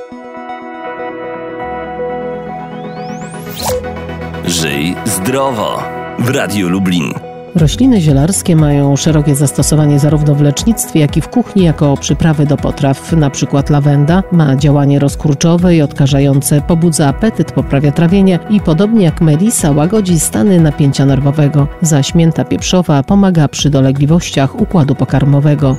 Żyj zdrowo w Radiu Lublin. Rośliny zielarskie mają szerokie zastosowanie zarówno w lecznictwie, jak i w kuchni jako przyprawy do potraw. Na przykład lawenda ma działanie rozkurczowe i odkażające, pobudza apetyt, poprawia trawienie i podobnie jak melisa łagodzi stany napięcia nerwowego, zaś mięta pieprzowa pomaga przy dolegliwościach układu pokarmowego.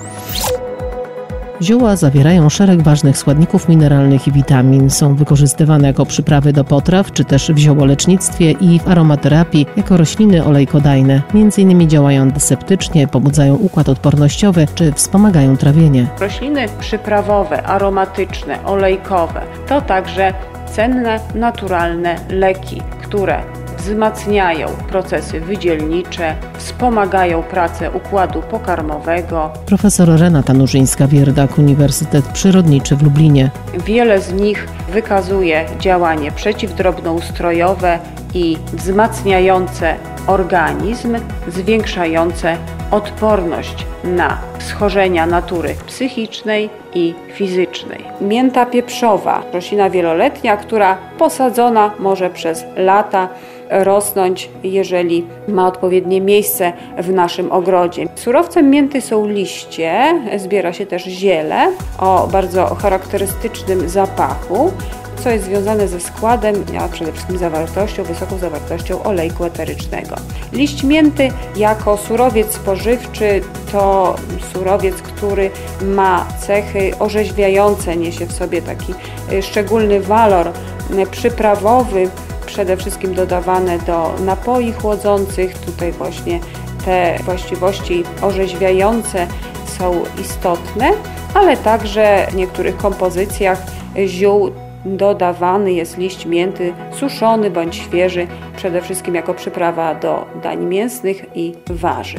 Zioła zawierają szereg ważnych składników mineralnych i witamin. Są wykorzystywane jako przyprawy do potraw, czy też w ziołolecznictwie i w aromaterapii jako rośliny olejkodajne. Między innymi działają antyseptycznie, pobudzają układ odpornościowy, czy wspomagają trawienie. Rośliny przyprawowe, aromatyczne, olejkowe to także cenne, naturalne leki, które wzmacniają procesy wydzielnicze, wspomagają pracę układu pokarmowego. Profesor Renata Nurzyńska-Wierdak, Uniwersytet Przyrodniczy w Lublinie. Wiele z nich wykazuje działanie przeciwdrobnoustrojowe i wzmacniające organizm, zwiększające odporność na schorzenia natury psychicznej i fizycznej. Mięta pieprzowa, roślina wieloletnia, która posadzona może przez lata rosnąć, jeżeli ma odpowiednie miejsce w naszym ogrodzie. Surowcem mięty są liście, zbiera się też ziele o bardzo charakterystycznym zapachu, co jest związane ze składem, a przede wszystkim wysoką zawartością olejku eterycznego. Liść mięty jako surowiec spożywczy to surowiec, który ma cechy orzeźwiające, niesie w sobie taki szczególny walor przyprawowy, przede wszystkim dodawane do napoi chłodzących. Tutaj właśnie te właściwości orzeźwiające są istotne, ale także w niektórych kompozycjach ziół dodawany jest liść mięty suszony bądź świeży, przede wszystkim jako przyprawa do dań mięsnych i warzyw.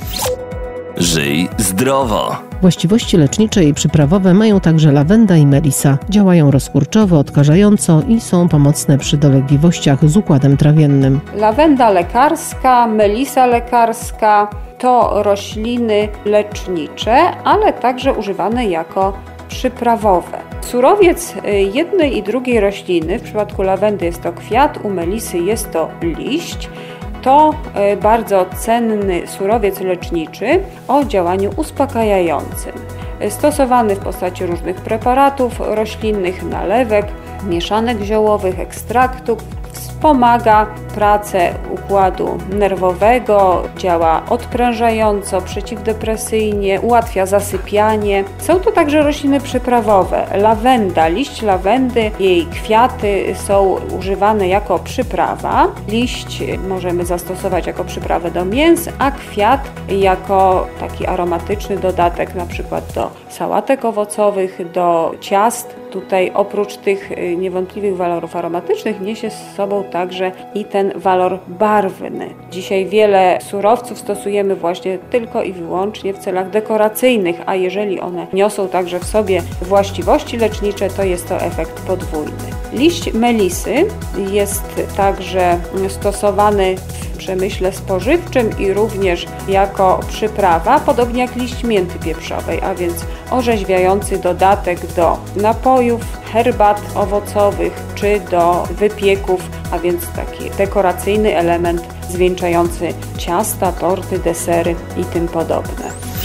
Żyj zdrowo. Właściwości lecznicze i przyprawowe mają także lawenda i melisa. Działają rozkurczowo, odkażająco i są pomocne przy dolegliwościach z układem trawiennym. Lawenda lekarska, melisa lekarska to rośliny lecznicze, ale także używane jako przyprawowe. Surowiec jednej i drugiej rośliny, w przypadku lawendy jest to kwiat, u melisy jest to liść. To bardzo cenny surowiec leczniczy o działaniu uspokajającym. Stosowany w postaci różnych preparatów roślinnych, nalewek, mieszanek ziołowych, ekstraktów. Wspomaga pracę układu nerwowego, działa odprężająco, przeciwdepresyjnie, ułatwia zasypianie. Są to także rośliny przyprawowe. Lawenda, liść lawendy, jej kwiaty są używane jako przyprawa. Liść możemy zastosować jako przyprawę do mięs, a kwiat jako taki aromatyczny dodatek na przykład do sałatek owocowych, do ciast. Tutaj oprócz tych niewątpliwych walorów aromatycznych niesie z sobą także i ten walor barwny. Dzisiaj wiele surowców stosujemy właśnie tylko i wyłącznie w celach dekoracyjnych, a jeżeli one niosą także w sobie właściwości lecznicze, to jest to efekt podwójny. Liść melisy jest także stosowany w przemyśle spożywczym i również jako przyprawa, podobnie jak liść mięty pieprzowej, a więc orzeźwiający dodatek do napojów, herbat owocowych czy do wypieków, a więc taki dekoracyjny element zwieńczający ciasta, torty, desery i tym podobne.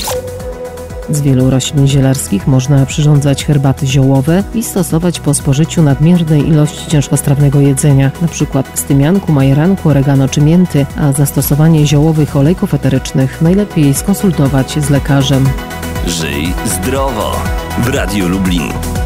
Z wielu roślin zielarskich można przyrządzać herbaty ziołowe i stosować po spożyciu nadmiernej ilości ciężkostrawnego jedzenia, np. z tymianku, majeranku, oregano czy mięty, a zastosowanie ziołowych olejków eterycznych najlepiej skonsultować z lekarzem. Żyj zdrowo w Radiu Lublin.